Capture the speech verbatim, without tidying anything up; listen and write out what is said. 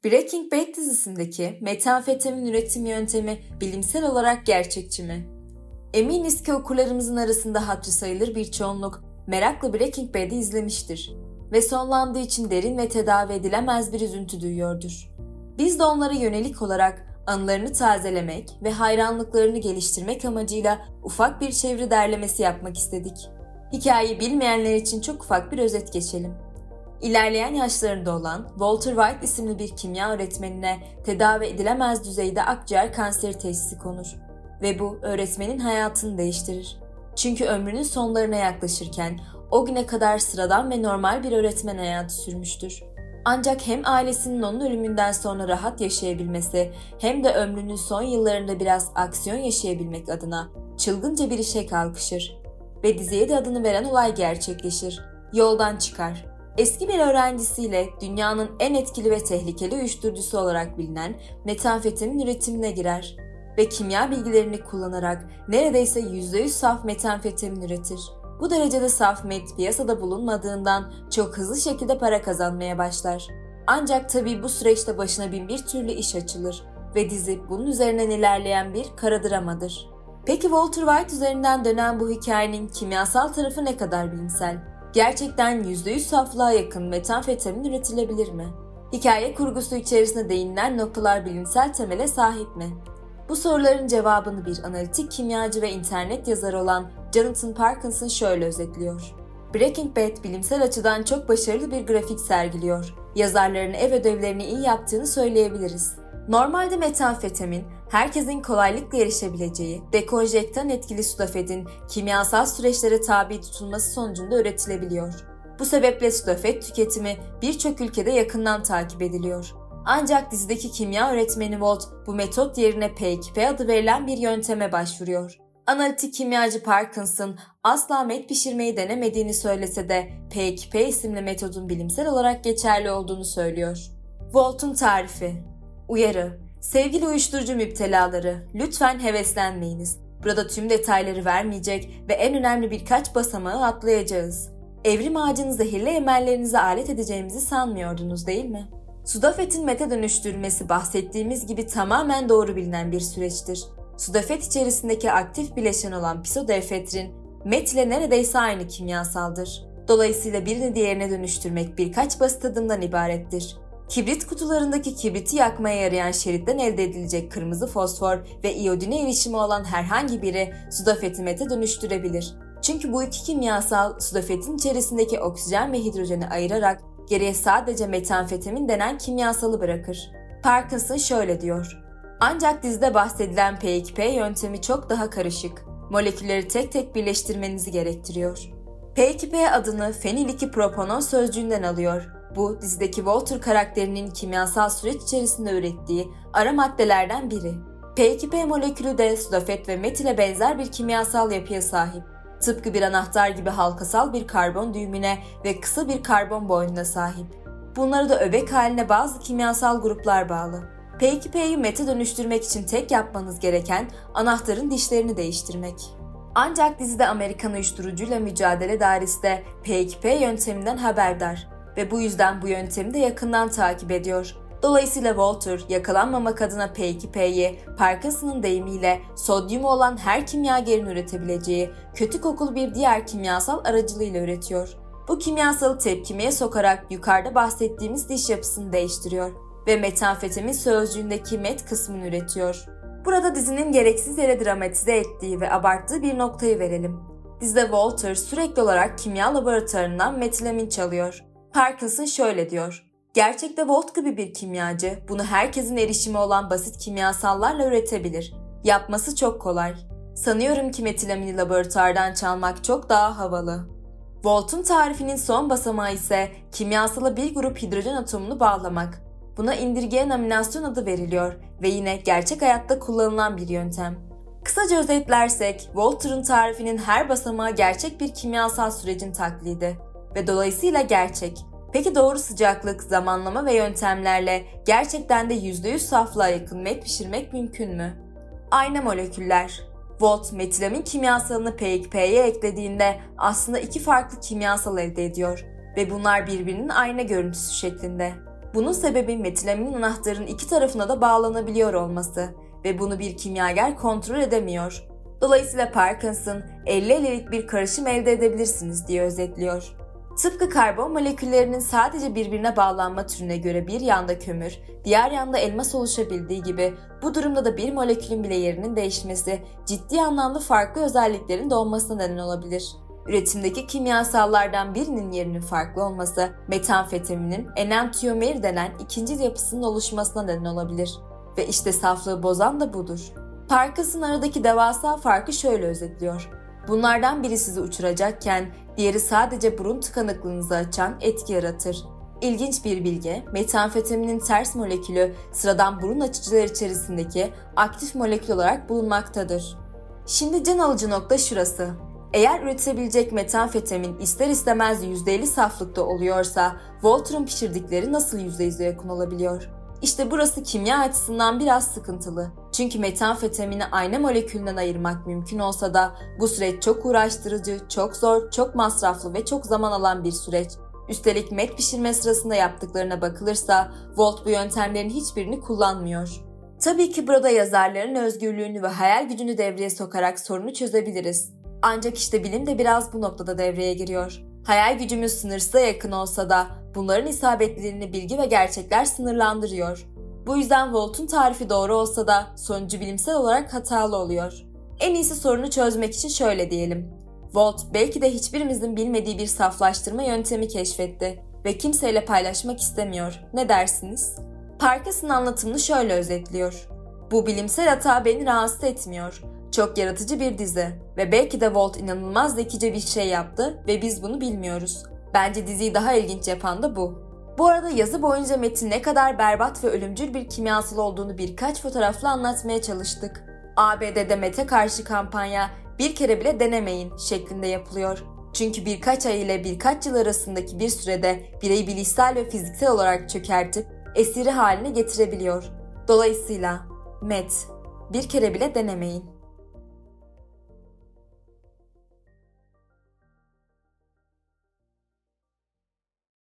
Breaking Bad dizisindeki metamfetamin üretim yöntemi bilimsel olarak gerçekçi mi? Eminiz ki okurlarımızın arasında hatırı sayılır bir çoğunluk merakla Breaking Bad'i izlemiştir ve sonlandığı için derin ve tedavi edilemez bir üzüntü duyuyordur. Biz de onlara yönelik olarak anılarını tazelemek ve hayranlıklarını geliştirmek amacıyla ufak bir çeviri derlemesi yapmak istedik. Hikayeyi bilmeyenler için çok ufak bir özet geçelim. İlerleyen yaşlarında olan Walter White isimli bir kimya öğretmenine tedavi edilemez düzeyde akciğer kanseri teşhisi konur ve bu öğretmenin hayatını değiştirir. Çünkü ömrünün sonlarına yaklaşırken o güne kadar sıradan ve normal bir öğretmen hayatı sürmüştür. Ancak hem ailesinin onun ölümünden sonra rahat yaşayabilmesi hem de ömrünün son yıllarında biraz aksiyon yaşayabilmek adına çılgınca bir işe kalkışır ve diziye de adını veren olay gerçekleşir. Yoldan çıkar. Eski bir öğrencisiyle dünyanın en etkili ve tehlikeli uyuşturucusu olarak bilinen metamfetamin üretimine girer ve kimya bilgilerini kullanarak neredeyse yüzde yüz saf metamfetamin üretir. Bu derecede saf met piyasada bulunmadığından çok hızlı şekilde para kazanmaya başlar. Ancak tabii bu süreçte başına bin bir türlü iş açılır ve dizi bunun üzerinden ilerleyen bir kara dramadır. Peki Walter White üzerinden dönen bu hikayenin kimyasal tarafı ne kadar bilimsel? Gerçekten yüzde yüz saflığa yakın metamfetamin üretilebilir mi? Hikaye kurgusu içerisinde değinilen noktalar bilimsel temele sahip mi? Bu soruların cevabını bir analitik kimyacı ve internet yazarı olan Jonathan Parkinson şöyle özetliyor. Breaking Bad bilimsel açıdan çok başarılı bir grafik sergiliyor. Yazarların ev ödevlerini iyi yaptığını söyleyebiliriz. Normalde metamfetamin, herkesin kolaylıkla erişebileceği dekonjektan etkili sudafedin kimyasal süreçlere tabi tutulması sonucunda üretilebiliyor. Bu sebeple sudafed tüketimi birçok ülkede yakından takip ediliyor. Ancak dizideki kimya öğretmeni Walt bu metot yerine P iki P adı verilen bir yönteme başvuruyor. Analitik kimyacı Parkinson asla met pişirmeyi denemediğini söylese de P iki P isimli metodun bilimsel olarak geçerli olduğunu söylüyor. Walt'un tarifi. Uyarı. Sevgili uyuşturucu müptelaları, lütfen heveslenmeyiniz. Burada tüm detayları vermeyecek ve en önemli birkaç basamağı atlayacağız. Evrim ağacını zehirli emellerinize alet edeceğimizi sanmıyordunuz değil mi? Sudafedin mete dönüştürülmesi bahsettiğimiz gibi tamamen doğru bilinen bir süreçtir. Sudafed içerisindeki aktif bileşen olan pseudoefedrin met ile neredeyse aynı kimyasaldır. Dolayısıyla birini diğerine dönüştürmek birkaç basit adımdan ibarettir. Kibrit kutularındaki kibriti yakmaya yarayan şeritten elde edilecek kırmızı fosfor ve iyodine erişimi olan herhangi biri sudafedi mete dönüştürebilir. Çünkü bu iki kimyasal sudafedin içerisindeki oksijen ve hidrojeni ayırarak geriye sadece metamfetamin denen kimyasalı bırakır. Parkinson şöyle diyor. Ancak dizide bahsedilen P iki P yöntemi çok daha karışık. Molekülleri tek tek birleştirmenizi gerektiriyor. P iki P adını fenil iki propanon sözcüğünden alıyor. Bu dizideki Walter karakterinin kimyasal süreç içerisinde ürettiği ara maddelerden biri. P iki P molekülü de sudafed ve met ile benzer bir kimyasal yapıya sahip. Tıpkı bir anahtar gibi halkasal bir karbon düğümüne ve kısa bir karbon boynuna sahip. Bunlara da öbek haline bazı kimyasal gruplar bağlı. P iki P'yi mete dönüştürmek için tek yapmanız gereken anahtarın dişlerini değiştirmek. Ancak dizide Amerikan uyuşturucuyla mücadele dairesi de P iki P yönteminden haberdar ve bu yüzden bu yöntemi de yakından takip ediyor. Dolayısıyla Walter yakalanmamak adına P iki P'yi Parkinson'ın deyimiyle sodyumu olan her kimyagerin üretebileceği kötü kokulu bir diğer kimyasal aracılığıyla üretiyor. Bu kimyasalı tepkimeye sokarak yukarıda bahsettiğimiz diş yapısını değiştiriyor ve metamfetamin sözcüğündeki met kısmını üretiyor. Burada dizinin gereksiz yere dramatize ettiği ve abarttığı bir noktayı verelim. Dizide Walter sürekli olarak kimya laboratuvarından metilamin çalıyor. Parkinson şöyle diyor. Gerçekte Walt gibi bir kimyacı bunu herkesin erişimi olan basit kimyasallarla üretebilir. Yapması çok kolay. Sanıyorum ki metilamini laboratuvardan çalmak çok daha havalı. Walt'un tarifinin son basamağı ise kimyasala bir grup hidrojen atomunu bağlamak. Buna indirgeyen aminasyon adı veriliyor ve yine gerçek hayatta kullanılan bir yöntem. Kısaca özetlersek, Walter'ın tarifinin her basamağı gerçek bir kimyasal sürecin taklidi ve dolayısıyla gerçek. Peki doğru sıcaklık, zamanlama ve yöntemlerle gerçekten de yüzde yüz saflığa yakın met pişirmek mümkün mü? Aynı moleküller. Walt metilamin kimyasalını P iki P'ye eklediğinde aslında iki farklı kimyasal elde ediyor ve bunlar birbirinin ayna görüntüsü şeklinde. Bunun sebebi metilaminin anahtarın iki tarafına da bağlanabiliyor olması ve bunu bir kimyager kontrol edemiyor. Dolayısıyla Parkinson elli ellilik bir karışım elde edebilirsiniz diye özetliyor. Tıpkı karbon moleküllerinin sadece birbirine bağlanma türüne göre bir yanda kömür, diğer yanda elmas oluşabildiği gibi bu durumda da bir molekülün bile yerinin değişmesi ciddi anlamda farklı özelliklerin doğmasına neden olabilir. Üretimdeki kimyasallardan birinin yerinin farklı olması, metamfetaminin enantiyomeri denen ikinci yapısının oluşmasına neden olabilir. Ve işte saflığı bozan da budur. Parkinson aradaki devasa farkı şöyle özetliyor. Bunlardan biri sizi uçuracakken diğeri sadece burun tıkanıklığınızı açan etki yaratır. İlginç bir bilgi, metamfetaminin ters molekülü sıradan burun açıcılar içerisindeki aktif molekül olarak bulunmaktadır. Şimdi can alıcı nokta şurası. Eğer üretilebilecek metamfetamin ister istemez yüzde elli saflıkta oluyorsa, Walter'ın pişirdikleri nasıl yüzde yüze yakın olabiliyor? İşte burası kimya açısından biraz sıkıntılı. Çünkü metamfetamini ayna molekülünden ayırmak mümkün olsa da bu süreç çok uğraştırıcı, çok zor, çok masraflı ve çok zaman alan bir süreç. Üstelik met pişirme sırasında yaptıklarına bakılırsa Walt bu yöntemlerin hiçbirini kullanmıyor. Tabii ki burada yazarların özgürlüğünü ve hayal gücünü devreye sokarak sorunu çözebiliriz. Ancak işte bilim de biraz bu noktada devreye giriyor. Hayal gücümüz sınırsıza yakın olsa da bunların isabetliliğini bilgi ve gerçekler sınırlandırıyor. Bu yüzden Walt'un tarifi doğru olsa da sonucu bilimsel olarak hatalı oluyor. En iyisi sorunu çözmek için şöyle diyelim. Walt belki de hiçbirimizin bilmediği bir saflaştırma yöntemi keşfetti ve kimseyle paylaşmak istemiyor. Ne dersiniz? Parkinson anlatımını şöyle özetliyor. Bu bilimsel hata beni rahatsız etmiyor. Çok yaratıcı bir dizi ve belki de Walt inanılmaz zekice bir şey yaptı ve biz bunu bilmiyoruz. Bence diziyi daha ilginç yapan da bu. Bu arada yazı boyunca metin ne kadar berbat ve ölümcül bir kimyasal olduğunu birkaç fotoğrafla anlatmaya çalıştık. A B D'de mete karşı kampanya bir kere bile denemeyin şeklinde yapılıyor. Çünkü birkaç ay ile birkaç yıl arasındaki bir sürede bireyi bilişsel ve fiziksel olarak çökertip esiri haline getirebiliyor. Dolayısıyla met bir kere bile denemeyin.